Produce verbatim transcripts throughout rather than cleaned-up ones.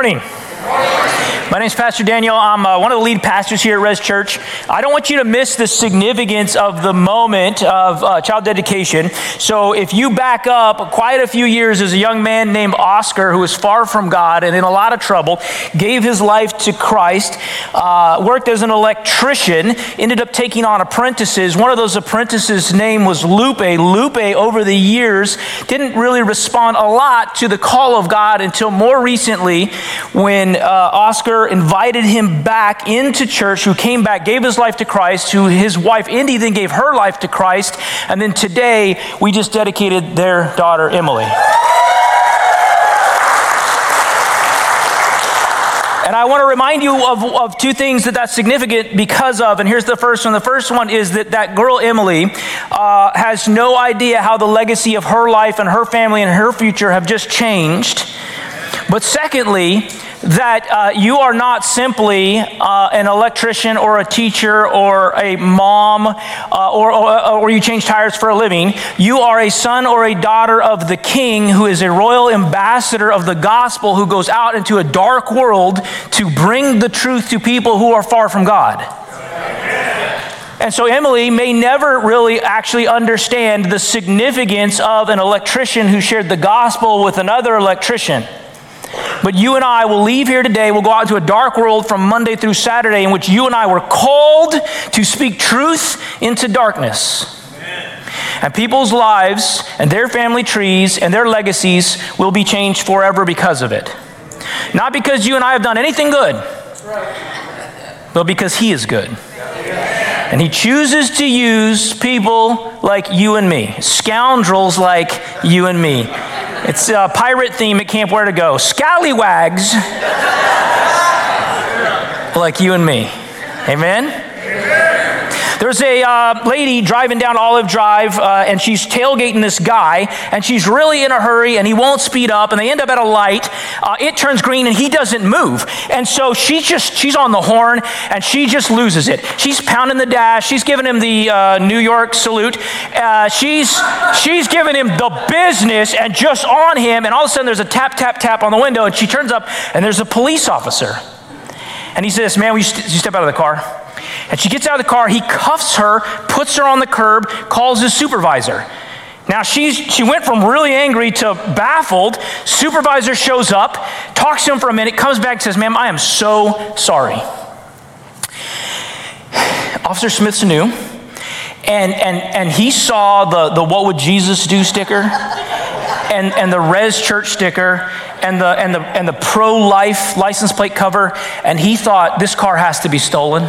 morning. My name's Pastor Daniel. I'm uh, one of the lead pastors here at Res Church. I don't want you to miss the significance of the moment of uh, child dedication. So if you back up quite a few years, there's a young man named Oscar who was far from God and in a lot of trouble, gave his life to Christ, uh, worked as an electrician, ended up taking on apprentices. One of those apprentices' name was Lupe. Lupe, over the years, didn't really respond a lot to the call of God until more recently when uh, Oscar invited him back into church, who came back, gave his life to Christ, who his wife Indy then gave her life to Christ, and then today we just dedicated their daughter Emily. And I want to remind you of, of two things that that's significant because of, and here's the first one. The first one is that that girl, Emily, uh, has no idea how the legacy of her life and her family and her future have just changed. But secondly, that uh, you are not simply uh, an electrician or a teacher or a mom uh, or, or, or you change tires for a living. You are a son or a daughter of the King, who is a royal ambassador of the gospel, who goes out into a dark world to bring the truth to people who are far from God. And so Emily may never really actually understand the significance of an electrician who shared the gospel with another electrician. But you and I will leave here today. We'll go out into a dark world from Monday through Saturday, in which you and I were called to speak truth into darkness. Amen. And people's lives and their family trees and their legacies will be changed forever because of it. Not because you and I have done anything good, but because He is good. And He chooses to use people like you and me, scoundrels like you and me. It's a pirate theme at Camp Where to Go. Scallywags like you and me. Amen? There's a uh, lady driving down Olive Drive, uh, and she's tailgating this guy, and she's really in a hurry, and he won't speed up, and they end up at a light. Uh, it turns green, and he doesn't move. And so she's just, she's on the horn, and she just loses it. She's pounding the dash. She's giving him the uh, New York salute. Uh, she's, she's giving him the business and just on him, and all of a sudden there's a tap, tap, tap on the window, and she turns up, and there's a police officer. And he says, "Man, will you, st- you step out of the car?" And she gets out of the car, he cuffs her, puts her on the curb, calls his supervisor. Now, she's, she went from really angry to baffled. Supervisor shows up, talks to him for a minute, comes back and says, "Ma'am, I am so sorry." Officer Smith's new, and, and, and he saw the, the "What Would Jesus Do" sticker and, and the Res Church sticker and the, and the, and the pro-life license plate cover, and he thought, this car has to be stolen.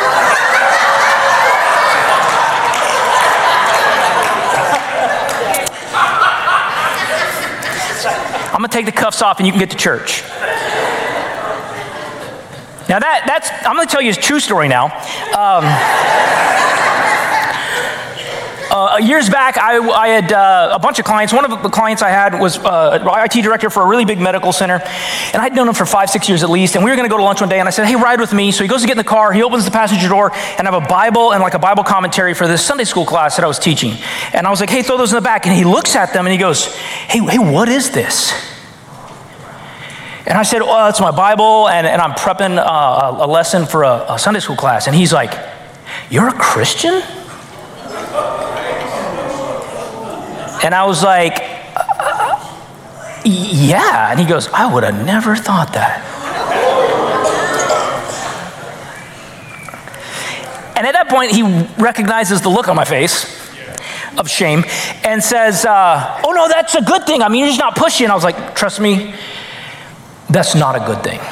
I'm going to take the cuffs off and you can get to church. Now that that's, I'm going to tell you a true story now. Um, uh, years back, I, I had uh, a bunch of clients. One of the clients I had was uh, an I T director for a really big medical center. And I'd known him for five, six years at least. And we were going to go to lunch one day. And I said, "Hey, ride with me." So he goes to get in the car. He opens the passenger door and I have a Bible and like a Bible commentary for this Sunday school class that I was teaching. And I was like, "Hey, throw those in the back." And he looks at them and he goes, hey, hey, what is this?" And I said, "Well, it's my Bible, and, and I'm prepping uh, a lesson for a, a Sunday school class." And he's like, "You're a Christian?" And I was like, uh, "Yeah." And he goes, "I would have never thought that." And at that point, he recognizes the look on my face of shame and says, uh, "Oh, no, that's a good thing. I mean, you're just not pushy." And I was like, "Trust me, that's not a good thing."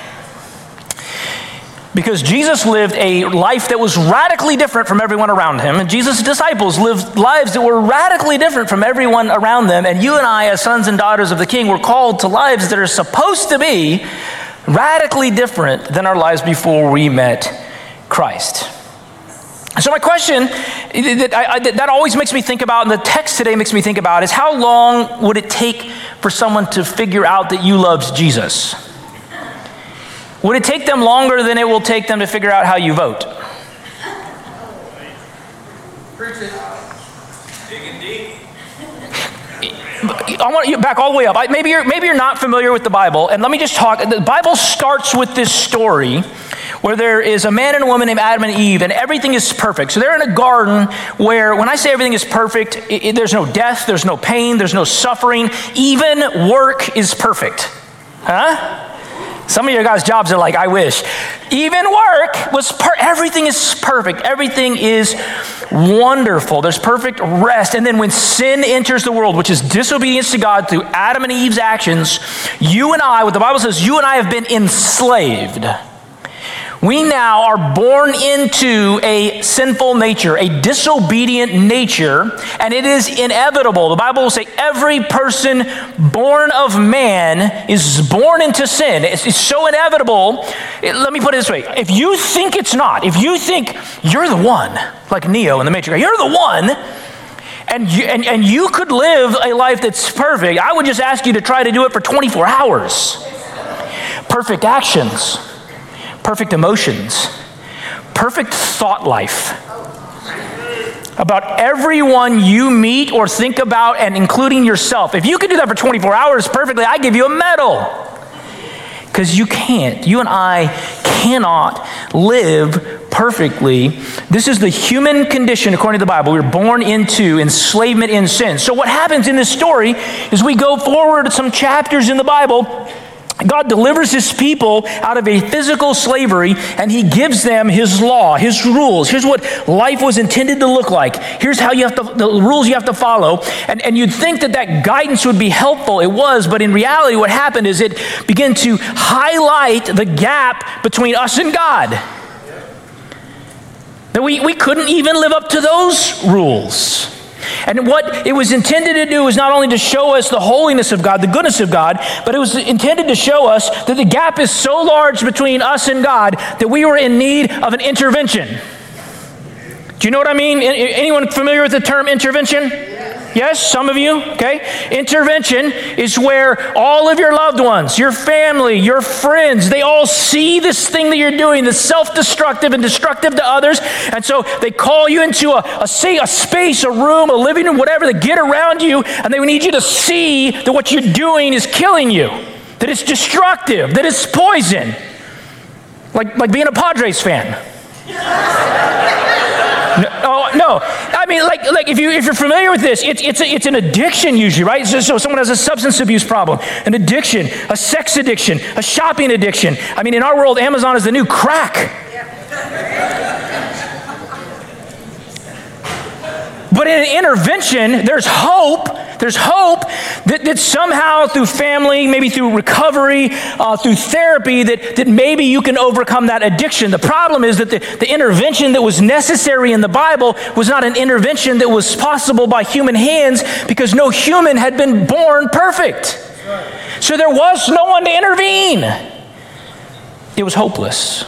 Because Jesus lived a life that was radically different from everyone around him. And Jesus' disciples lived lives that were radically different from everyone around them. And you and I, as sons and daughters of the King, were called to lives that are supposed to be radically different than our lives before we met Christ. So my question that, I, that always makes me think about, and the text today makes me think about, is how long would it take for someone to figure out that you loved Jesus? Would it take them longer than it will take them to figure out how you vote? Preach it. Digging deep. I want you back all the way up. I, maybe you're maybe you're not familiar with the Bible, and let me just talk. The Bible starts with this story where there is a man and a woman named Adam and Eve, and everything is perfect. So they're in a garden where, when I say everything is perfect, it, it, there's no death, there's no pain, there's no suffering. Even work is perfect. Huh? Some of your guys' jobs are like, I wish. Even work was, per- everything is perfect. Everything is wonderful. There's perfect rest. And then when sin enters the world, which is disobedience to God through Adam and Eve's actions, you and I, what the Bible says, you and I have been enslaved. We now are born into a sinful nature, a disobedient nature, and it is inevitable. The Bible will say every person born of man is born into sin. It's, it's so inevitable. It, let me put it this way. If you think it's not, if you think you're the one, like Neo in the Matrix, you're the one, and you, and, and you could live a life that's perfect, I would just ask you to try to do it for twenty-four hours. Perfect actions. Perfect emotions, perfect thought life about everyone you meet or think about, and including yourself. If you could do that for twenty-four hours perfectly, I give you a medal. Because you can't. You and I cannot live perfectly. This is the human condition according to the Bible. We're born into enslavement in sin. So what happens in this story is we go forward some chapters in the Bible. God delivers his people out of a physical slavery, and he gives them his law, his rules. Here's what life was intended to look like. Here's how you have to, the rules you have to follow. And, and you'd think that that guidance would be helpful. It was, but in reality, what happened is it began to highlight the gap between us and God. That we, we couldn't even live up to those rules. And what it was intended to do was not only to show us the holiness of God, the goodness of God, but it was intended to show us that the gap is so large between us and God that we were in need of an intervention. Do you know what I mean? Anyone familiar with the term intervention? Yes, some of you, okay? Intervention is where all of your loved ones, your family, your friends, they all see this thing that you're doing that's self-destructive and destructive to others. And so they call you into a, a, a space, a room, a living room, whatever, they get around you, and they need you to see that what you're doing is killing you, that it's destructive, that it's poison. Like, like being a Padres fan. No, oh, no. I mean, like, like if you if you're familiar with this, it's it's a, it's an addiction usually, right? So, so someone has a substance abuse problem, an addiction, a sex addiction, a shopping addiction. I mean, in our world, Amazon is the new crack. But in an intervention, there's hope. There's hope that, that somehow through family, maybe through recovery, uh, through therapy, that, that maybe you can overcome that addiction. The problem is that the, the intervention that was necessary in the Bible was not an intervention that was possible by human hands, because no human had been born perfect. So there was no one to intervene. It was hopeless.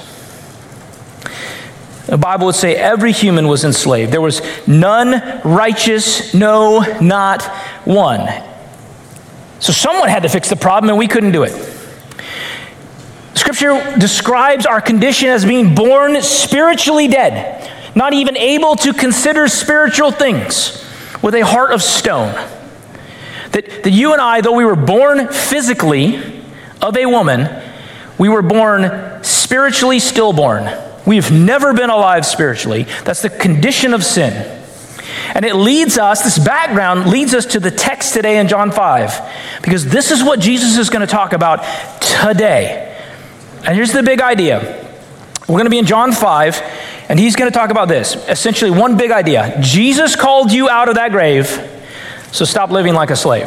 The Bible would say every human was enslaved. There was none righteous, no, not one. So someone had to fix the problem, and we couldn't do it. Scripture describes our condition as being born spiritually dead, not even able to consider spiritual things, with a heart of stone. That, that you and I, though we were born physically of a woman, we were born spiritually stillborn. We've never been alive spiritually. That's the condition of sin. And it leads us, this background leads us to the text today in John five, because this is what Jesus is going to talk about today. And here's the big idea. We're going to be in John five, and he's going to talk about this. Essentially, one big idea. Jesus called you out of that grave, so stop living like a slave.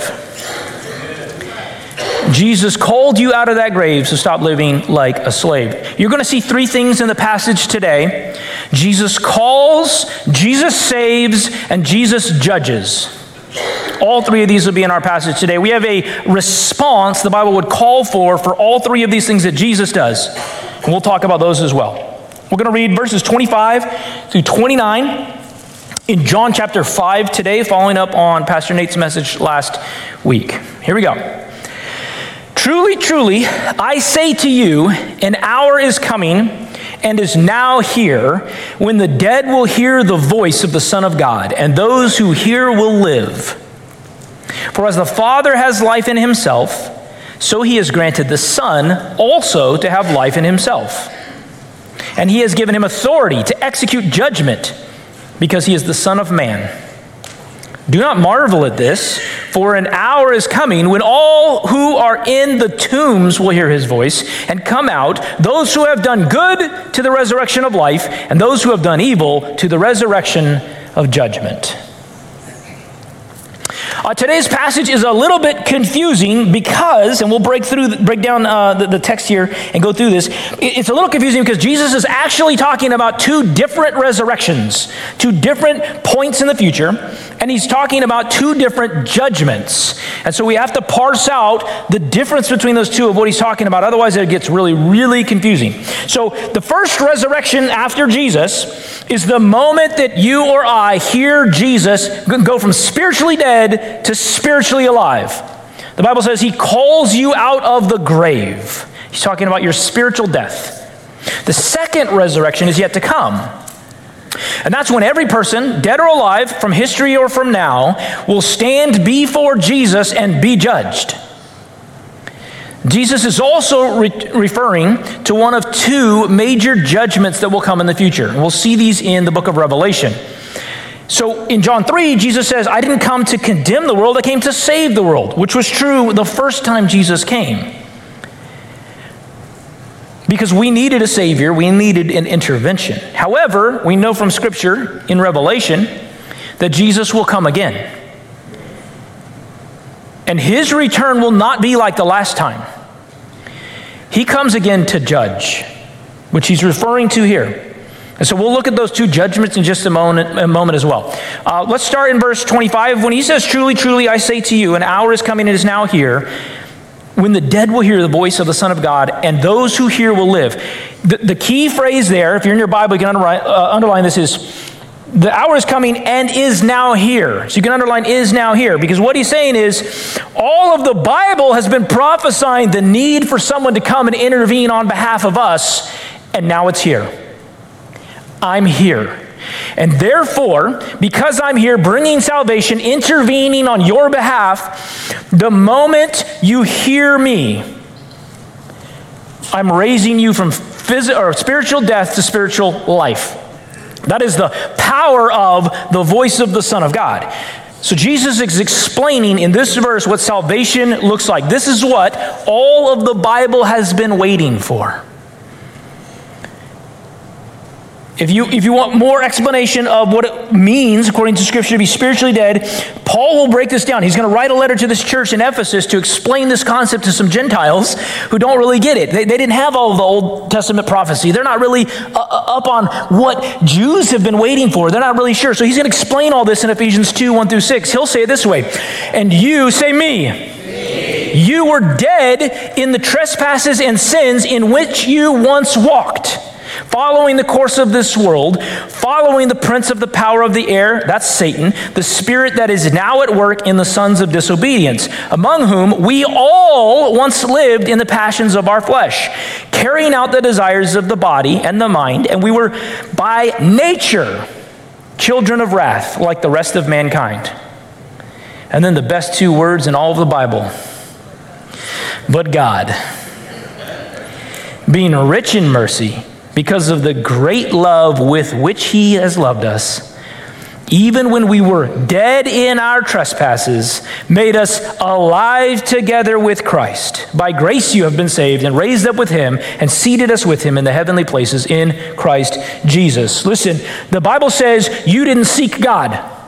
Jesus called you out of that grave, so stop living like a slave. You're going to see three things in the passage today. Jesus calls, Jesus saves, and Jesus judges. All three of these will be in our passage today. We have a response the Bible would call for for all three of these things that Jesus does. And we'll talk about those as well. We're going to read verses twenty-five through twenty-nine in John chapter five today, following up on Pastor Nate's message last week. Here we go. Truly, truly, I say to you, an hour is coming and is now here when the dead will hear the voice of the Son of God, and those who hear will live. For as the Father has life in himself, so he has granted the Son also to have life in himself. And he has given him authority to execute judgment, because he is the Son of Man. Do not marvel at this, for an hour is coming when all who are in the tombs will hear his voice and come out, those who have done good to the resurrection of life, and those who have done evil to the resurrection of judgment. Uh, today's passage is a little bit confusing because, and we'll break through, break down uh, the, the text here and go through this. It, it's a little confusing because Jesus is actually talking about two different resurrections, two different points in the future, and he's talking about two different judgments. And so we have to parse out the difference between those two of what he's talking about. Otherwise, it gets really, really confusing. So the first resurrection after Jesus is the moment that you or I hear Jesus go from spiritually dead to spiritually alive. The Bible says he calls you out of the grave. He's talking about your spiritual death. The second resurrection is yet to come. And that's when every person, dead or alive, from history or from now, will stand before Jesus and be judged. Jesus is also re- referring to one of two major judgments that will come in the future. And we'll see these in the book of Revelation. So in John three, Jesus says, I didn't come to condemn the world, I came to save the world, which was true the first time Jesus came. Because we needed a Savior, we needed an intervention. However, we know from Scripture in Revelation that Jesus will come again. And his return will not be like the last time. He comes again to judge, which he's referring to here. And so we'll look at those two judgments in just a moment, a moment as well. Uh, let's start in verse twenty-five. When he says, truly, truly, I say to you, an hour is coming and is now here, when the dead will hear the voice of the Son of God, and those who hear will live. The, the key phrase there, if you're in your Bible, you can underline, uh, underline this, is the hour is coming and is now here. So you can underline is now here, because what he's saying is all of the Bible has been prophesying the need for someone to come and intervene on behalf of us, and now it's here. I'm here. And therefore, because I'm here bringing salvation, intervening on your behalf, the moment you hear me, I'm raising you from phys- or spiritual death to spiritual life. That is the power of the voice of the Son of God. So Jesus is explaining in this verse what salvation looks like. This is what all of the Bible has been waiting for. If you, if you want more explanation of what it means, according to Scripture, to be spiritually dead, Paul will break this down. He's going to write a letter to this church in Ephesus to explain this concept to some Gentiles who don't really get it. They, they didn't have all of the Old Testament prophecy. They're not really uh, up on what Jews have been waiting for. They're not really sure. So he's going to explain all this in Ephesians two, one through six. He'll say it this way, and you, say me, me. You were dead in the trespasses and sins in which you once walked, following the course of this world, following the prince of the power of the air, that's Satan, the spirit that is now at work in the sons of disobedience, among whom we all once lived in the passions of our flesh, carrying out the desires of the body and the mind, and we were by nature children of wrath, like the rest of mankind. And then the best two words in all of the Bible, but God, being rich in mercy, because of the great love with which he has loved us, even when we were dead in our trespasses, made us alive together with Christ. By grace you have been saved, and raised up with him, and seated us with him in the heavenly places in Christ Jesus. Listen, the Bible says you didn't seek God.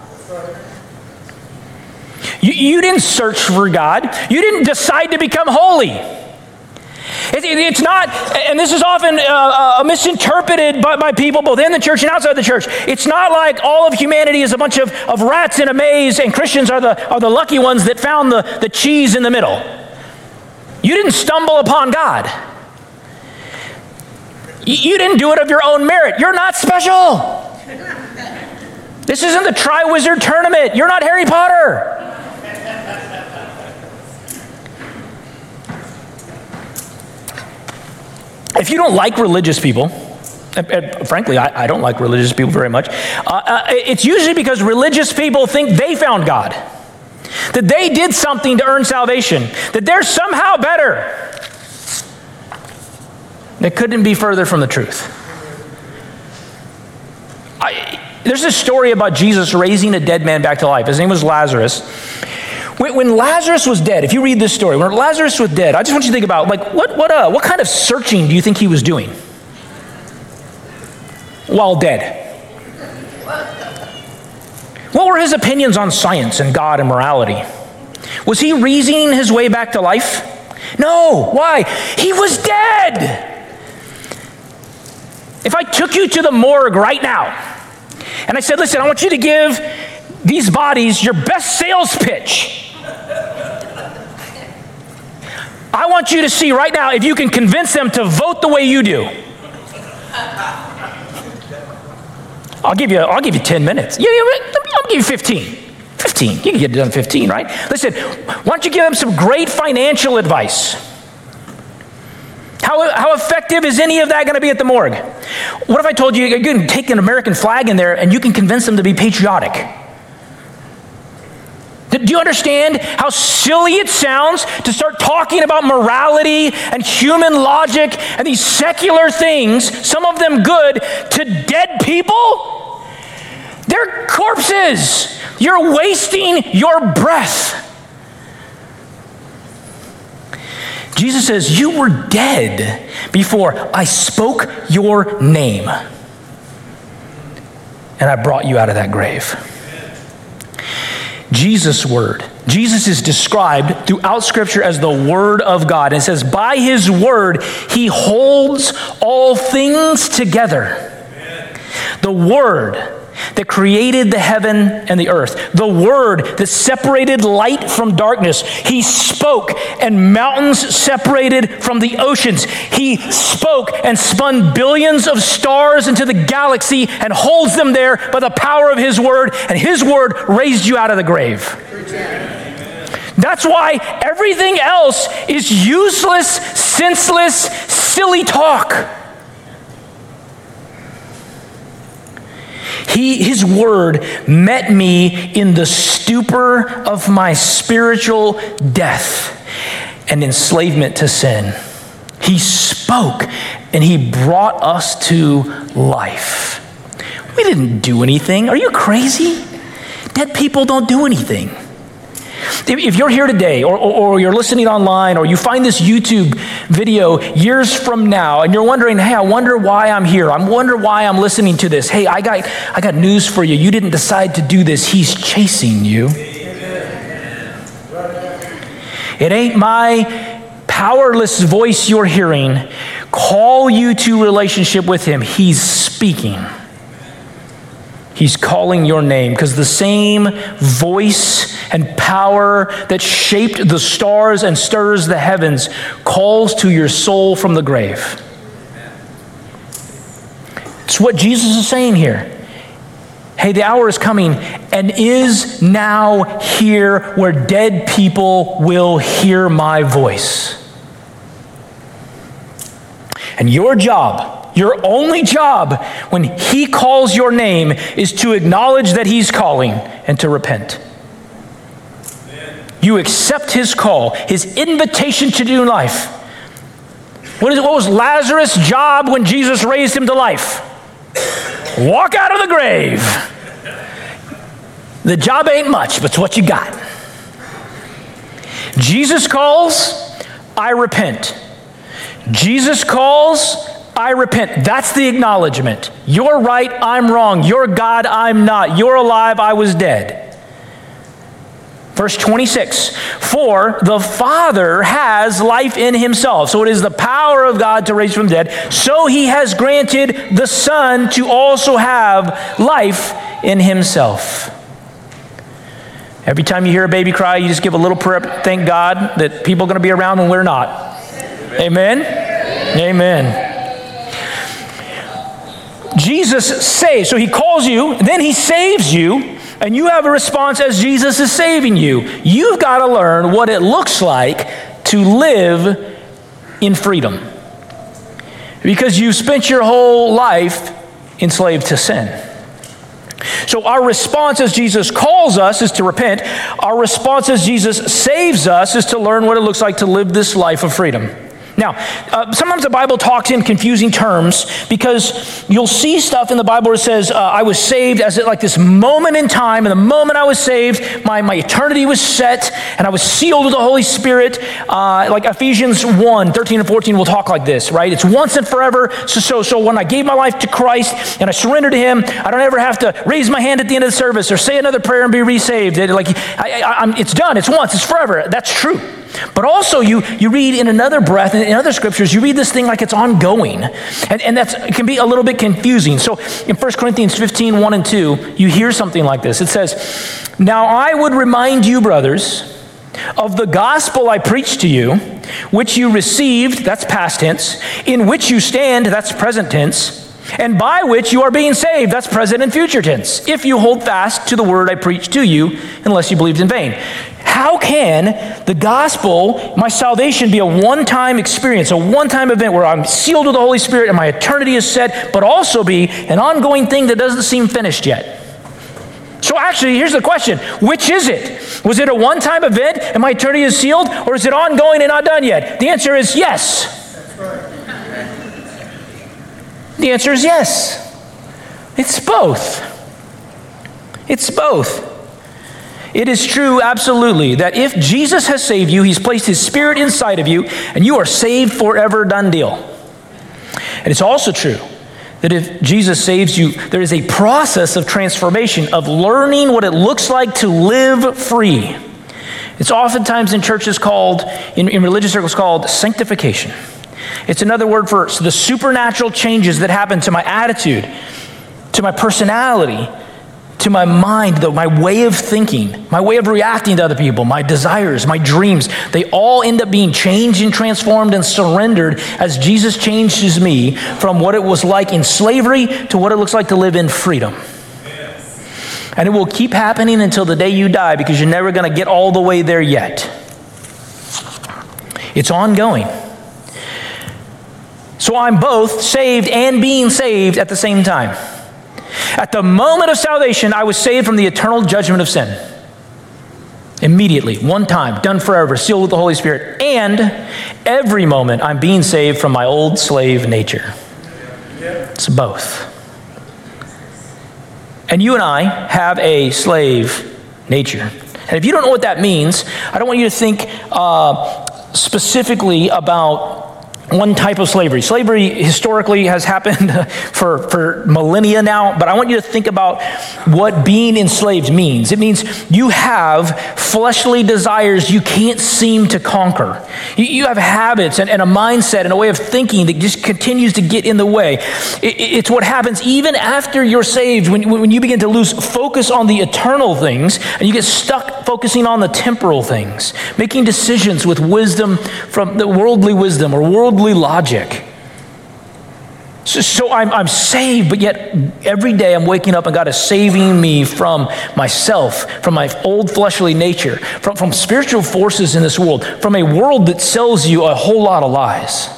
You, you didn't search for God. You didn't decide to become holy. It, it, it's not, and this is often uh, uh, misinterpreted by, by people both in the church and outside the church. It's not like all of humanity is a bunch of, of rats in a maze and Christians are the, are the lucky ones that found the, the cheese in the middle. You didn't stumble upon God. You, you didn't do it of your own merit. You're not special. This isn't the Tri-Wizard Tournament. You're not Harry Potter. If you don't like religious people, and, and frankly, I, I don't like religious people very much, uh, uh, it's usually because religious people think they found God. that they did something to earn salvation, that they're somehow better. That couldn't be further from the truth. I, there's a story about Jesus raising a dead man back to life. His name was Lazarus. When, when Lazarus was dead, if you read this story, when Lazarus was dead, I just want you to think about, like, what what uh, what kind of searching do you think he was doing while dead? What were his opinions on science and God and morality? Was he reasoning his way back to life? No. Why? He was dead. If I took you to the morgue right now, and I said, listen, I want you to give these bodies your best sales pitch. I want you to see right now if you can convince them to vote the way you do. I'll give you, I'll give you ten minutes. Yeah, yeah, I'll give you fifteen. fifteen. You can get it done in fifteen, right? Listen, why don't you give them some great financial advice? How, how effective is any of that going to be at the morgue? What if I told you you can take an American flag in there and you can convince them to be patriotic? Do you understand how silly it sounds to start talking about morality and human logic and these secular things, some of them good, to dead people? They're corpses. You're wasting your breath. Jesus says, you were dead before I spoke your name, and I brought you out of that grave. Jesus' word. Jesus is described throughout Scripture as the Word of God. And it says, by His word, He holds all things together. The Word that created the heaven and the earth, the Word that separated light from darkness. He spoke and mountains separated from the oceans. He spoke and spun billions of stars into the galaxy and holds them there by the power of His word, and His word raised you out of the grave. That's why everything else is useless, senseless, silly talk. He, his word met me in the stupor of my spiritual death and enslavement to sin. He spoke and He brought us to life. We didn't do anything. Are you crazy? Dead people don't do anything. If you're here today or, or, or you're listening online or you find this YouTube video years from now and you're wondering, hey, I wonder why I'm here. I wonder why I'm listening to this. Hey, I got, I got news for you. You didn't decide to do this. He's chasing you. It ain't my powerless voice you're hearing call you to relationship with Him. He's speaking. He's calling your name because the same voice and power that shaped the stars and stirs the heavens calls to your soul from the grave. It's what Jesus is saying here. Hey, the hour is coming and is now here where dead people will hear my voice. And your job, your only job when He calls your name is to acknowledge that He's calling and to repent. You accept His call, His invitation to new life. What, is, what was Lazarus' job when Jesus raised him to life? Walk out of the grave. The job ain't much, but it's what you got. Jesus calls, I repent. Jesus calls, I repent. That's the acknowledgement. You're right, I'm wrong. You're God, I'm not. You're alive, I was dead. Verse twenty-six, for the Father has life in Himself. So it is the power of God to raise from the dead. So He has granted the Son to also have life in Himself. Every time you hear a baby cry, you just give a little prayer. Thank God that people are going to be around when we're not. Amen? Amen. Jesus saves. So He calls you, then He saves you. And you have a response as Jesus is saving you. You've got to learn what it looks like to live in freedom. Because you've spent your whole life enslaved to sin. So our response as Jesus calls us is to repent. Our response as Jesus saves us is to learn what it looks like to live this life of freedom. Now, uh, sometimes the Bible talks in confusing terms because you'll see stuff in the Bible where it says, uh, I was saved as it like this moment in time, and the moment I was saved, my, my eternity was set, and I was sealed with the Holy Spirit. Uh, like Ephesians one, thirteen and fourteen will talk like this, right? It's once and forever. So, so, so when I gave my life to Christ and I surrendered to Him, I don't ever have to raise my hand at the end of the service or say another prayer and be resaved. It, like, I, I, I'm, it's done. It's once. It's forever. That's true. But also you you read in another breath, in other scriptures, you read this thing like it's ongoing. And, and that's it can be a little bit confusing. So in First Corinthians fifteen, one and two, you hear something like this. It says, now I would remind you, brothers, of the gospel I preached to you, which you received, that's past tense, in which you stand, that's present tense, and by which you are being saved, that's present and future tense, if you hold fast to the word I preached to you, unless you believed in vain. How can the gospel, my salvation, be a one-time experience, a one-time event where I'm sealed with the Holy Spirit and my eternity is set, but also be an ongoing thing that doesn't seem finished yet? So actually, here's the question. Which is it? Was it a one-time event and my eternity is sealed, or is it ongoing and not done yet? The answer is yes. That's right. The answer is yes. It's both. It's both. It is true, absolutely, that if Jesus has saved you, He's placed His Spirit inside of you, and you are saved forever, done deal. And it's also true that if Jesus saves you, there is a process of transformation, of learning what it looks like to live free. It's oftentimes in churches called, in, in religious circles called sanctification. It's another word for the supernatural changes that happen to my attitude, to my personality, to my mind, though, my way of thinking, my way of reacting to other people, my desires, my dreams. They all end up being changed and transformed and surrendered as Jesus changes me from what it was like in slavery to what it looks like to live in freedom. Yes. And it will keep happening until the day you die, because you're never going to get all the way there yet. It's ongoing. So I'm both saved and being saved at the same time. At the moment of salvation, I was saved from the eternal judgment of sin. Immediately, one time, done forever, sealed with the Holy Spirit. And every moment, I'm being saved from my old slave nature. It's both. And you and I have a slave nature. And if you don't know what that means, I don't want you to think uh, specifically about one type of slavery. Slavery historically has happened for, for millennia now, but I want you to think about what being enslaved means. It means you have fleshly desires you can't seem to conquer. You, you have habits and, and a mindset and a way of thinking that just continues to get in the way. It, it's what happens even after you're saved, when, when you begin to lose focus on the eternal things and you get stuck focusing on the temporal things, making decisions with wisdom from the worldly wisdom or worldly logic. So, so I'm, I'm saved, but yet every day I'm waking up and God is saving me from myself, from my old fleshly nature, from, from spiritual forces in this world, from a world that sells you a whole lot of lies.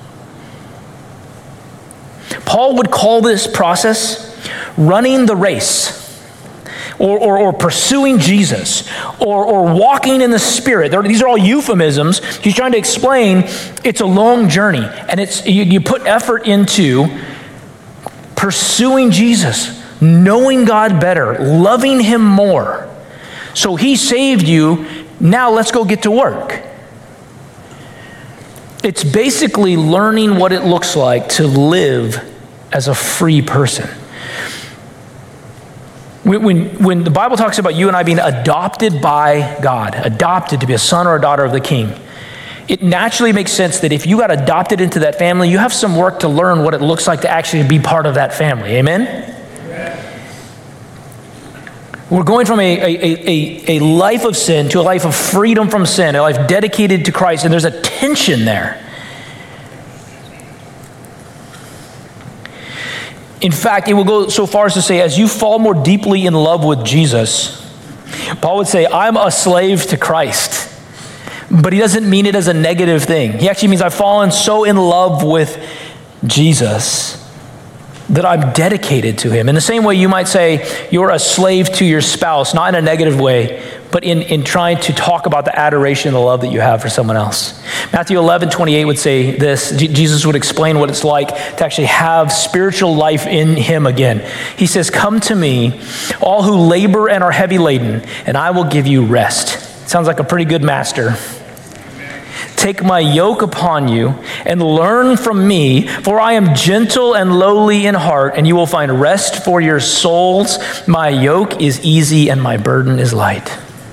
Paul would call this process running the race. Or, or, or pursuing Jesus, or, or walking in the Spirit. They're, these are all euphemisms. He's trying to explain it's a long journey, and it's you, you put effort into pursuing Jesus, knowing God better, loving Him more. So He saved you, now let's go get to work. It's basically learning what it looks like to live as a free person. When, when the Bible talks about you and I being adopted by God, adopted to be a son or a daughter of the King, it naturally makes sense that if you got adopted into that family, you have some work to learn what it looks like to actually be part of that family. Amen? Amen. We're going from a, a, a, a life of sin to a life of freedom from sin, a life dedicated to Christ, and there's a tension there. In fact, it will go so far as to say, as you fall more deeply in love with Jesus, Paul would say, I'm a slave to Christ. But he doesn't mean it as a negative thing. He actually means I've fallen so in love with Jesus that I'm dedicated to him. In the same way you might say you're a slave to your spouse, not in a negative way, but in, in trying to talk about the adoration and the love that you have for someone else. Matthew eleven twenty-eight would say this. J- Jesus would explain what it's like to actually have spiritual life in him again. He says, "Come to me, all who labor and are heavy laden, and I will give you rest." Sounds like a pretty good master. "Take my yoke upon you and learn from me, for I am gentle and lowly in heart, and you will find rest for your souls. My yoke is easy and my burden is light."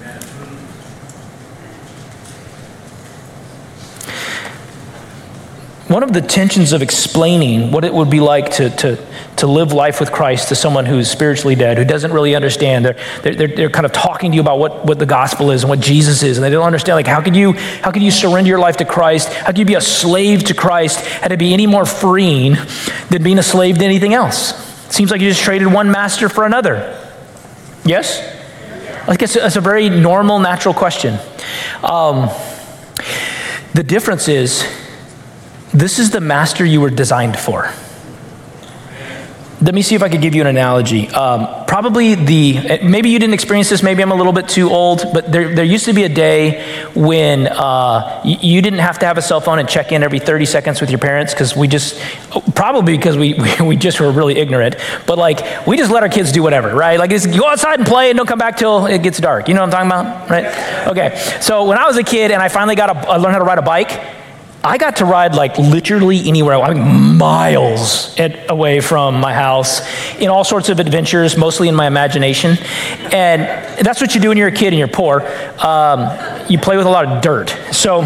One of the tensions of explaining what it would be like to, to, to live life with Christ to someone who's spiritually dead, who doesn't really understand, they're, they're, they're kind of talking to you about what, what the gospel is and what Jesus is, and they don't understand, like, how could you, how could you surrender your life to Christ? How could you be a slave to Christ? How to be any more freeing than being a slave to anything else? It seems like you just traded one master for another. Yes? I guess that's a very normal, natural question. Um, the difference is, this is the master you were designed for. Let me see if I could give you an analogy. Um, probably the, maybe you didn't experience this, maybe I'm a little bit too old, but there, there used to be a day when uh, you, you didn't have to have a cell phone and check in every thirty seconds with your parents, because we just, probably because we, we, we just were really ignorant, but like, we just let our kids do whatever, right? Like, just go outside and play and don't come back till it gets dark. You know what I'm talking about, right? Okay, so when I was a kid and I finally got a, I learned how to ride a bike, I got to ride like literally anywhere, I mean miles at, away from my house in all sorts of adventures, mostly in my imagination. And that's what you do when you're a kid and you're poor. Um, you play with a lot of dirt. So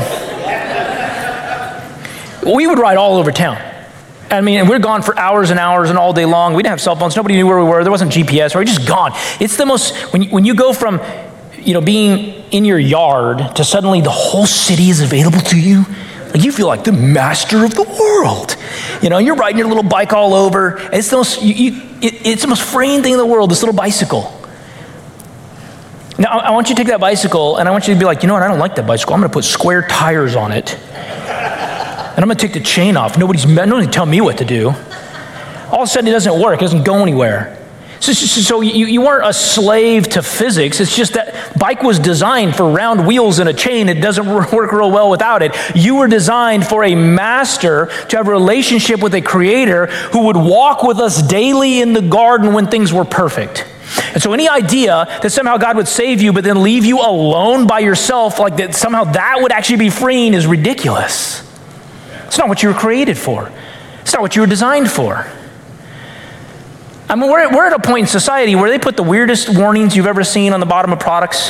we would ride all over town. I mean, we're gone for hours and hours and all day long. We didn't have cell phones. Nobody knew where we were. There wasn't G P S. We were just gone. It's the most, when you, when you go from, you know, being in your yard to suddenly the whole city is available to you, like you feel like the master of the world. You know, you're riding your little bike all over. It's the most, you, you, it, it's the most freeing thing in the world, this little bicycle. Now, I want you to take that bicycle and I want you to be like, you know what, I don't like that bicycle. I'm going to put square tires on it. And I'm going to take the chain off. Nobody's, nobody tell me what to do. All of a sudden it doesn't work. It doesn't go anywhere. So, so you, you weren't a slave to physics. It's just that bike was designed for round wheels and a chain. It doesn't work real well without it. You were designed for a master, to have a relationship with a creator who would walk with us daily in the garden when things were perfect. And so any idea that somehow God would save you but then leave you alone by yourself, like that somehow that would actually be freeing, is ridiculous. It's not what you were created for. It's not what you were designed for. I mean, we're, we're at a point in society where they put the weirdest warnings you've ever seen on the bottom of products.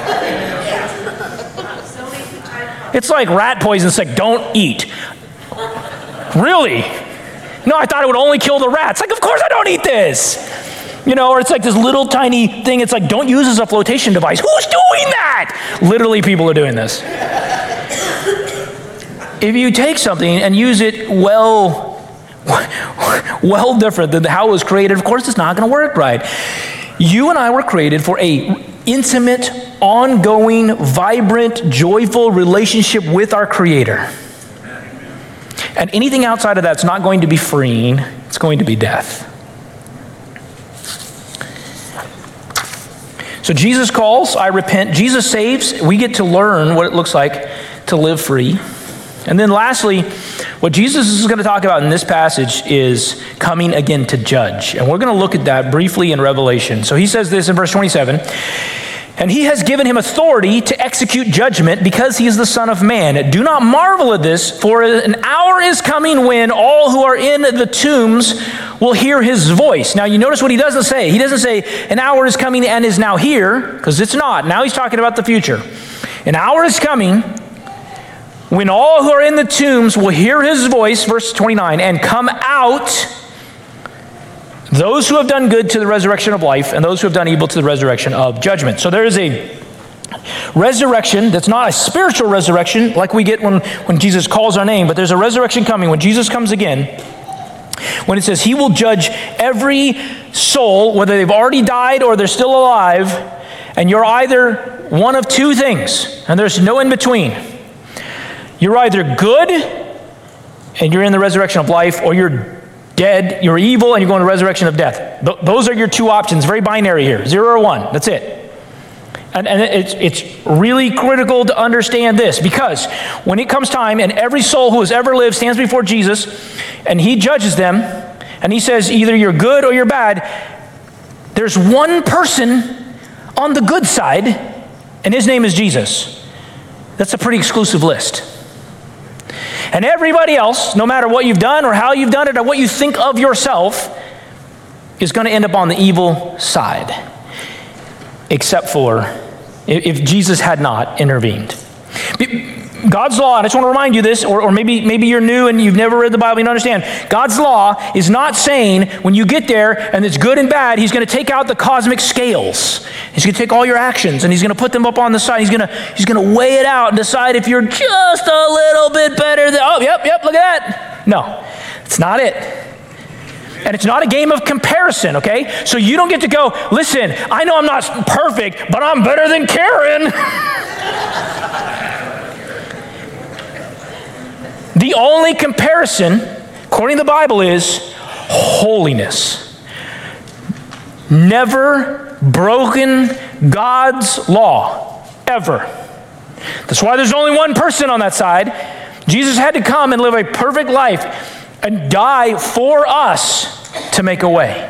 It's like rat poison. It's like, don't eat. Really? No, I thought it would only kill the rats. Like, of course I don't eat this. You know, or it's like this little tiny thing. It's like, don't use as a flotation device. Who's doing that? Literally, people are doing this. If you take something and use it well, well different than how it was created, of course it's not going to work right. You and I were created for a intimate, ongoing, vibrant, joyful relationship with our Creator. And anything outside of that's not going to be freeing. It's going to be death. So Jesus calls, I repent. Jesus saves. We get to learn what it looks like to live free. And then lastly, what Jesus is going to talk about in this passage is coming again to judge. And we're going to look at that briefly in Revelation. So he says this in verse twenty-seven, and he has given him authority to execute judgment because he is the Son of Man. Do not marvel at this, for an hour is coming when all who are in the tombs will hear his voice. Now you notice what he doesn't say. He doesn't say an hour is coming and is now here, because it's not. Now he's talking about the future. An hour is coming when all who are in the tombs will hear his voice, verse twenty-nine, and come out, those who have done good to the resurrection of life, and those who have done evil to the resurrection of judgment. So there is a resurrection that's not a spiritual resurrection like we get when, when Jesus calls our name, but there's a resurrection coming when Jesus comes again, when it says he will judge every soul, whether they've already died or they're still alive, and you're either one of two things, and there's no in between. You're either good and you're in the resurrection of life, or you're Dead, you're evil, and you're going to resurrection of death. Th- those are your two options, very binary here, zero or one, that's it. And, and it's, it's really critical to understand this, because when it comes time and every soul who has ever lived stands before Jesus and he judges them and he says either you're good or you're bad, there's one person on the good side and his name is Jesus. That's a pretty exclusive list. And everybody else, no matter what you've done or how you've done it or what you think of yourself, is going to end up on the evil side, except for if Jesus had not intervened. God's law, and I just want to remind you this, or, or maybe, maybe you're new and you've never read the Bible, you don't understand. God's law is not saying when you get there and it's good and bad, he's going to take out the cosmic scales. He's going to take all your actions and he's going to put them up on the side. He's going to, he's going to weigh it out and decide if you're just a little bit better than, oh, yep, yep, look at that. No, it's not it. And it's not a game of comparison, okay? So you don't get to go, listen, I know I'm not perfect, but I'm better than Karen. The only comparison, according to the Bible, is holiness. Never broken God's law, ever. That's why there's only one person on that side. Jesus had to come and live a perfect life and die for us to make a way.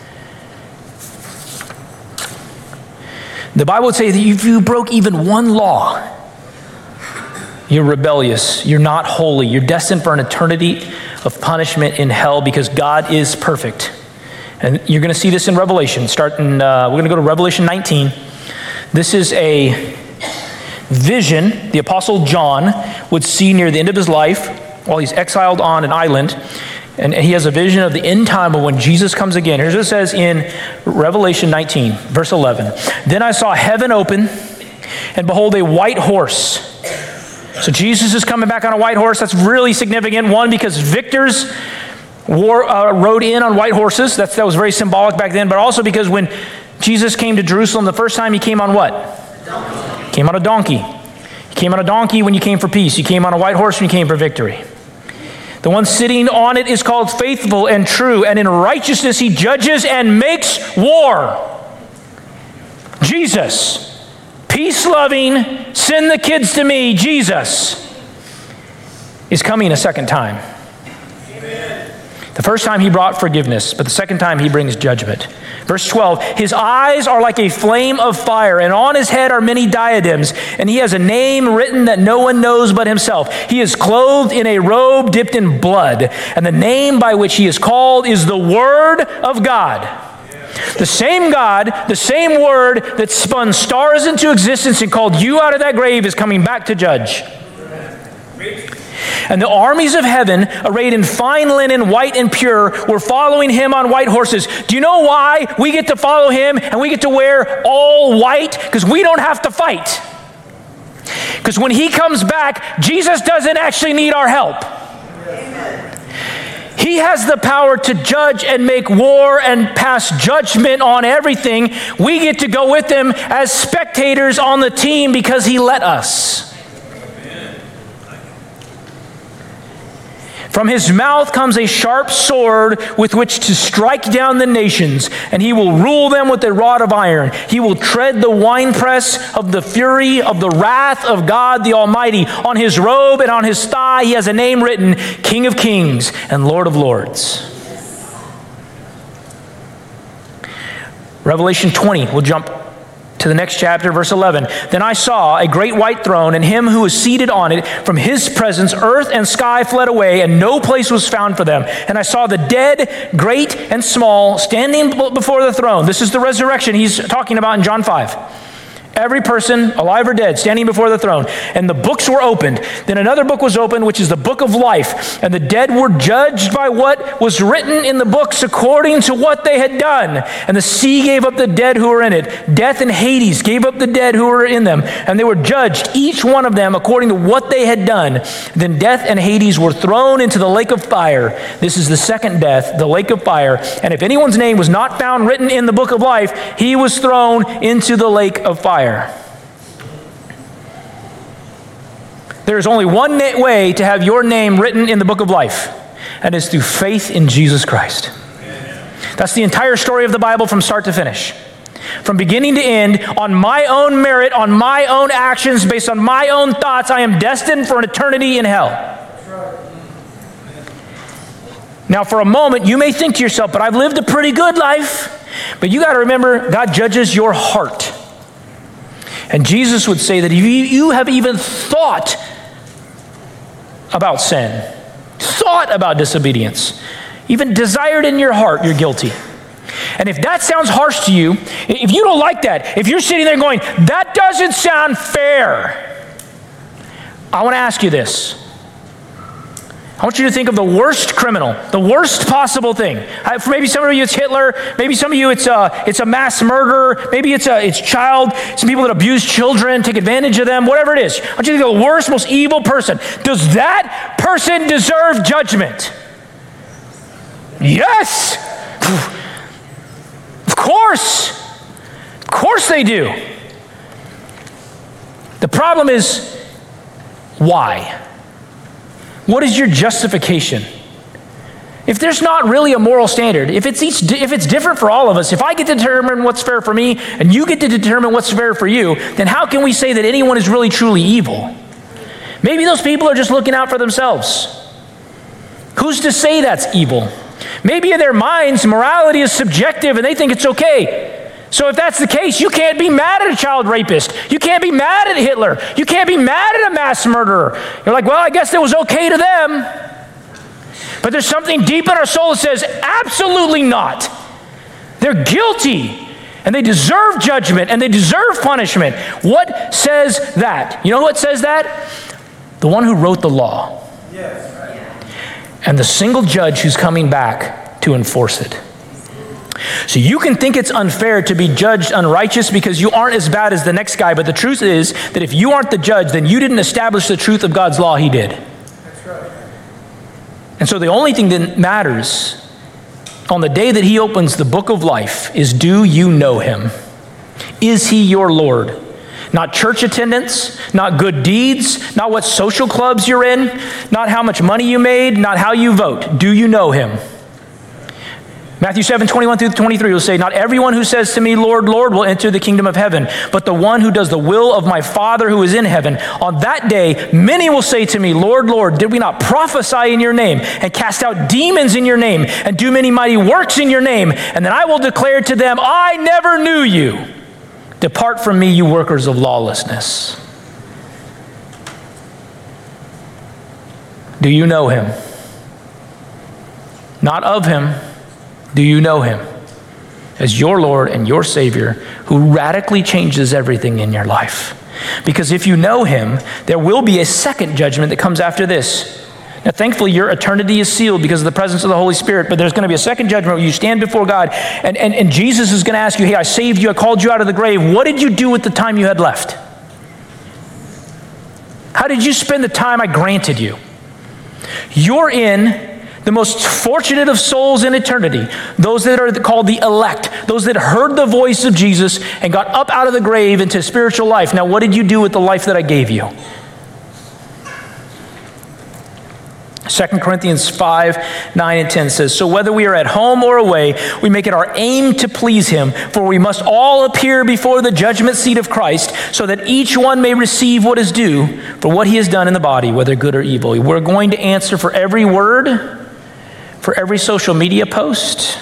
The Bible would say that if you broke even one law, you're rebellious, you're not holy, you're destined for an eternity of punishment in hell because God is perfect. And you're going to see this in Revelation. Starting, uh, we're going to go to Revelation nineteen. This is a vision the Apostle John would see near the end of his life while he's exiled on an island. And he has a vision of the end time of when Jesus comes again. Here's what it says in Revelation nineteen, verse eleven. Then I saw heaven open, and behold, a white horse. So Jesus is coming back on a white horse. That's really significant. One, because victors wore, uh, rode in on white horses. That's, that was very symbolic back then. But also because when Jesus came to Jerusalem the first time, he came on what? He came on a donkey. He came on a donkey when you came for peace. He came on a white horse when you came for victory. The one sitting on it is called Faithful and True, and in righteousness he judges and makes war. Jesus. Peace-loving, send the kids to me, Jesus, is coming a second time. Amen. The first time he brought forgiveness, but the second time he brings judgment. Verse twelve, his eyes are like a flame of fire, and on his head are many diadems, and he has a name written that no one knows but himself. He is clothed in a robe dipped in blood, and the name by which he is called is the Word of God. The same God, the same Word that spun stars into existence and called you out of that grave is coming back to judge. And the armies of heaven, arrayed in fine linen, white and pure, were following him on white horses. Do you know why we get to follow him and we get to wear all white? Because we don't have to fight. Because when he comes back, Jesus doesn't actually need our help. He has the power to judge and make war and pass judgment on everything. We get to go with him as spectators on the team because he let us. From his mouth comes a sharp sword with which to strike down the nations, and he will rule them with a rod of iron. He will tread the winepress of the fury of the wrath of God the Almighty. On his robe and on his thigh he has a name written, King of Kings and Lord of Lords. Revelation twenty, we'll jump to the next chapter, verse eleven. Then I saw a great white throne, and him who was seated on it. From his presence, earth and sky fled away, and no place was found for them. And I saw the dead, great and small, standing before the throne. This is the resurrection he's talking about in John five. Every person, alive or dead, standing before the throne. And the books were opened. Then another book was opened, which is the book of life. And the dead were judged by what was written in the books according to what they had done. And the sea gave up the dead who were in it. Death and Hades gave up the dead who were in them. And they were judged, each one of them, according to what they had done. Then death and Hades were thrown into the lake of fire. This is the second death, the lake of fire. And if anyone's name was not found written in the book of life, he was thrown into the lake of fire. There is only one way to have your name written in the book of life, and it's through faith in Jesus Christ. That's the entire story of the Bible from start to finish. From beginning to end, on my own merit, on my own actions, based on my own thoughts, I am destined for an eternity in hell. Now, for a moment, you may think to yourself, but I've lived a pretty good life. But you got to remember, God judges your heart. And Jesus would say that if you have even thought about sin, thought about disobedience, even desired in your heart, you're guilty. And if that sounds harsh to you, if you don't like that, if you're sitting there going, that doesn't sound fair, I want to ask you this. I want you to think of the worst criminal, the worst possible thing. For maybe some of you it's Hitler, maybe some of you it's a, it's a mass murderer, maybe it's a it's child, some people that abuse children, take advantage of them, whatever it is. I want you to think of the worst, most evil person. Does that person deserve judgment? Yes! Of course! Of course they do. The problem is, why? What is your justification? If there's not really a moral standard, if it's each, if it's different for all of us, if I get to determine what's fair for me and you get to determine what's fair for you, then how can we say that anyone is really truly evil? Maybe those people are just looking out for themselves. Who's to say that's evil? Maybe in their minds, morality is subjective and they think it's okay. So if that's the case, you can't be mad at a child rapist. You can't be mad at Hitler. You can't be mad at a mass murderer. You're like, well, I guess it was okay to them. But there's something deep in our soul that says, absolutely not. They're guilty and they deserve judgment and they deserve punishment. What says that? You know what says that? The one who wrote the law. Yes. And the single judge who's coming back to enforce it. So you can think it's unfair to be judged unrighteous because you aren't as bad as the next guy, but the truth is that if you aren't the judge, then you didn't establish the truth of God's law, he did. That's right. And so the only thing that matters on the day that he opens the book of life is, do you know him? Is he your Lord? Not church attendance, not good deeds, not what social clubs you're in, not how much money you made, not how you vote. Do you know him? Matthew seven, twenty-one through twenty-three will say, not everyone who says to me, Lord, Lord, will enter the kingdom of heaven, but the one who does the will of my Father who is in heaven. On that day, many will say to me, Lord, Lord, did we not prophesy in your name and cast out demons in your name and do many mighty works in your name? And then I will declare to them, I never knew you. Depart from me, you workers of lawlessness. Do you know him? Not of him. Do you know him as your Lord and your Savior who radically changes everything in your life? Because if you know him, there will be a second judgment that comes after this. Now, thankfully, your eternity is sealed because of the presence of the Holy Spirit, but there's going to be a second judgment where you stand before God, and, and, and Jesus is going to ask you, hey, I saved you, I called you out of the grave. What did you do with the time you had left? How did you spend the time I granted you? You're in the most fortunate of souls in eternity, those that are called the elect, those that heard the voice of Jesus and got up out of the grave into spiritual life. Now, what did you do with the life that I gave you? Second Corinthians five, nine, and ten says, so whether we are at home or away, we make it our aim to please him, for we must all appear before the judgment seat of Christ, so that each one may receive what is due for what he has done in the body, whether good or evil. We're going to answer for every word, for every social media post,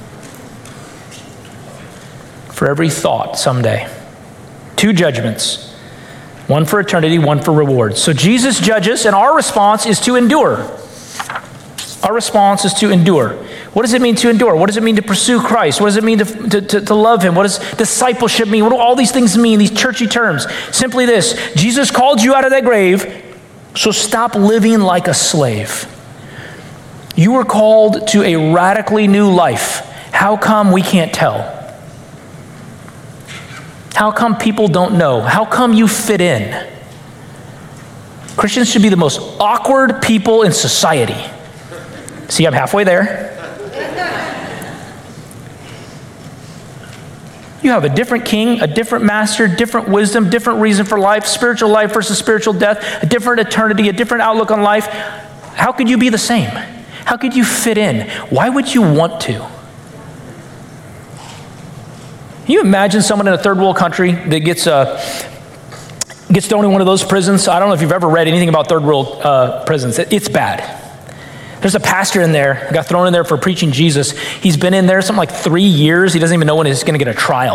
for every thought someday. Two judgments. One for eternity, one for reward. So Jesus judges, and our response is to endure. Our response is to endure. What does it mean to endure? What does it mean to pursue Christ? What does it mean to, to, to, to love him? What does discipleship mean? What do all these things mean, these churchy terms? Simply this: Jesus called you out of that grave, so stop living like a slave. You were called to a radically new life. How come we can't tell? How come people don't know? How come you fit in? Christians should be the most awkward people in society. See, I'm halfway there. You have a different king, a different master, different wisdom, different reason for life, spiritual life versus spiritual death, a different eternity, a different outlook on life. How could you be the same? How could you fit in? Why would you want to? Can you imagine someone in a third world country that gets uh, gets thrown in one of those prisons? I don't know if you've ever read anything about third world uh, prisons. It's bad. There's a pastor in there, got thrown in there for preaching Jesus. He's been in there something like three years. He doesn't even know when he's going to get a trial.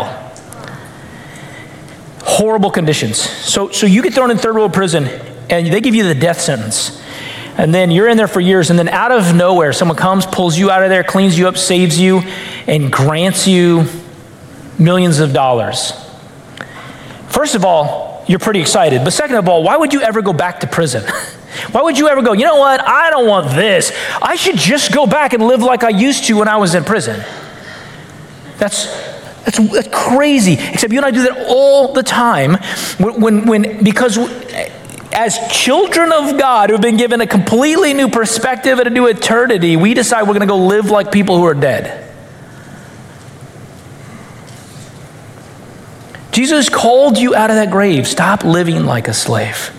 Horrible conditions. So, so you get thrown in third world prison, and they give you the death sentence. And then you're in there for years, and then out of nowhere, someone comes, pulls you out of there, cleans you up, saves you, and grants you millions of dollars. First of all, you're pretty excited. But second of all, why would you ever go back to prison? Why would you ever go, you know what, I don't want this. I should just go back and live like I used to when I was in prison. That's that's, that's crazy. Except you and I do that all the time when, when, when because as children of God who have been given a completely new perspective and a new eternity, we decide we're going to go live like people who are dead. Jesus called you out of that grave. Stop living like a slave.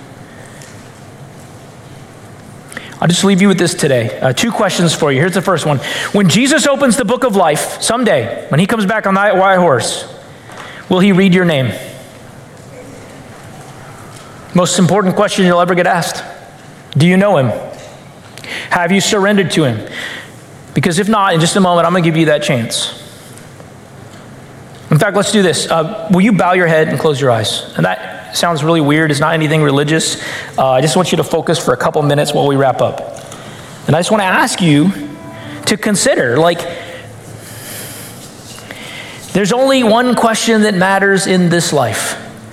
I'll just leave you with this today. Uh, two questions for you. Here's the first one. When Jesus opens the book of life someday, when he comes back on that white horse, will he read your name? Most important question you'll ever get asked. Do you know him? Have you surrendered to him? Because if not, in just a moment, I'm going to give you that chance. In fact, let's do this. Uh, will you bow your head and close your eyes? And that sounds really weird. It's not anything religious. Uh, I just want you to focus for a couple minutes while we wrap up. And I just want to ask you to consider, like, there's only one question that matters in this life.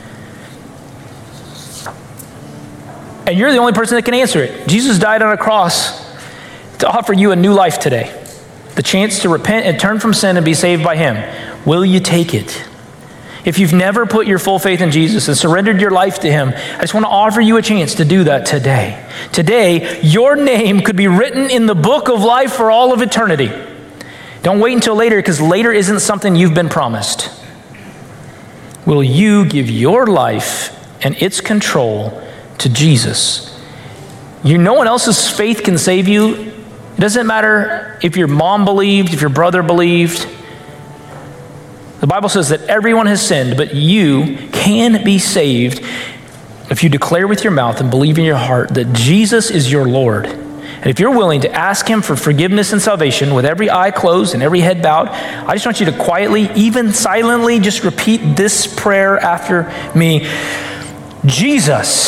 And you're the only person that can answer it. Jesus died on a cross to offer you a new life today. The chance to repent and turn from sin and be saved by him. Will you take it? If you've never put your full faith in Jesus and surrendered your life to him, I just want to offer you a chance to do that today. Today, your name could be written in the book of life for all of eternity. Don't wait until later, because later isn't something you've been promised. Will you give your life and its control to Jesus? You, no one else's faith can save you. It doesn't matter if your mom believed, if your brother believed. The Bible says that everyone has sinned, but you can be saved if you declare with your mouth and believe in your heart that Jesus is your Lord. And if you're willing to ask him for forgiveness and salvation with every eye closed and every head bowed, I just want you to quietly, even silently, just repeat this prayer after me. Jesus,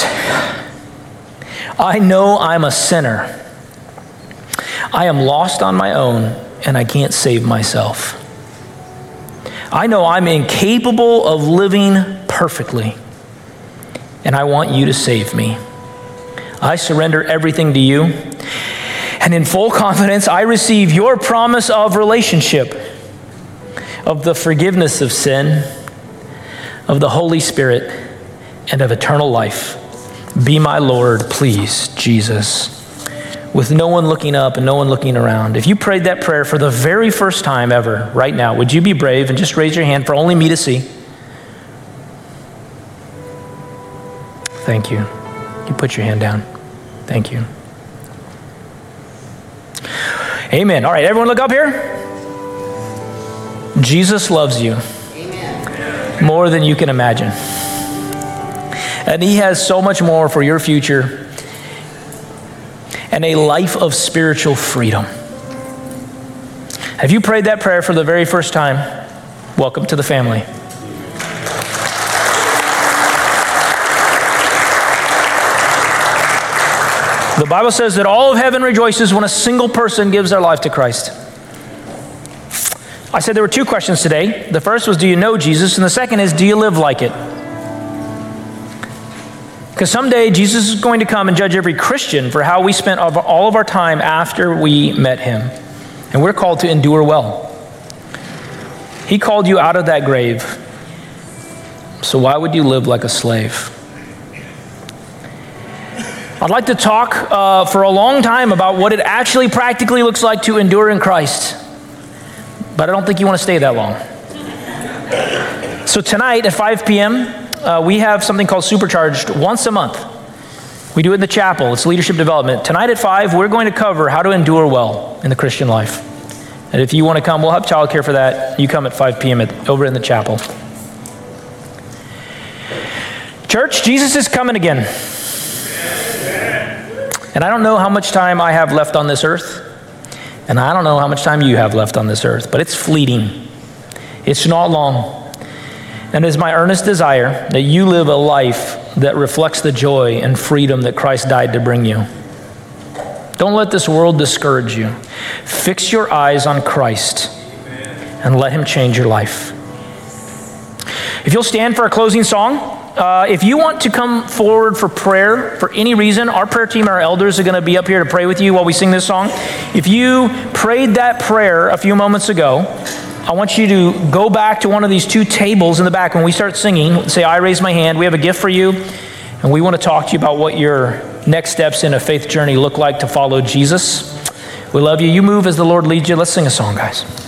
I know I'm a sinner. I am lost on my own, and I can't save myself. I know I'm incapable of living perfectly, and I want you to save me. I surrender everything to you, and in full confidence, I receive your promise of relationship, of the forgiveness of sin, of the Holy Spirit, and of eternal life. Be my Lord, please, Jesus. With no one looking up and no one looking around. If you prayed that prayer for the very first time ever right now, would you be brave and just raise your hand for only me to see? Thank you. You put your hand down. Thank you. Amen. All right, everyone look up here. Jesus loves you. Amen. More than you can imagine. And he has so much more for your future and a life of spiritual freedom. Have you prayed that prayer for the very first time? Welcome to the family. The Bible says that all of heaven rejoices when a single person gives their life to Christ. I said there were two questions today. The first was, do you know Jesus? And the second is, do you live like it? Because someday Jesus is going to come and judge every Christian for how we spent all of our time after we met him. And we're called to endure well. He called you out of that grave. So why would you live like a slave? I'd like to talk uh, for a long time about what it actually practically looks like to endure in Christ. But I don't think you want to stay that long. So tonight at five p.m., Uh, we have something called Supercharged once a month. We do it in the chapel. It's leadership development. Tonight at five, we're going to cover how to endure well in the Christian life. And if you want to come, we'll have childcare for that. You come at five p.m. At, over in the chapel. Church, Jesus is coming again. And I don't know how much time I have left on this earth. And I don't know how much time you have left on this earth. But it's fleeting. It's not long. And it is my earnest desire that you live a life that reflects the joy and freedom that Christ died to bring you. Don't let this world discourage you. Fix your eyes on Christ and let him change your life. If you'll stand for a closing song, uh, if you want to come forward for prayer for any reason, our prayer team, our elders are going to be up here to pray with you while we sing this song. If you prayed that prayer a few moments ago, I want you to go back to one of these two tables in the back. When we start singing, say, I raise my hand. We have a gift for you, and we want to talk to you about what your next steps in a faith journey look like to follow Jesus. We love you. You move as the Lord leads you. Let's sing a song, guys.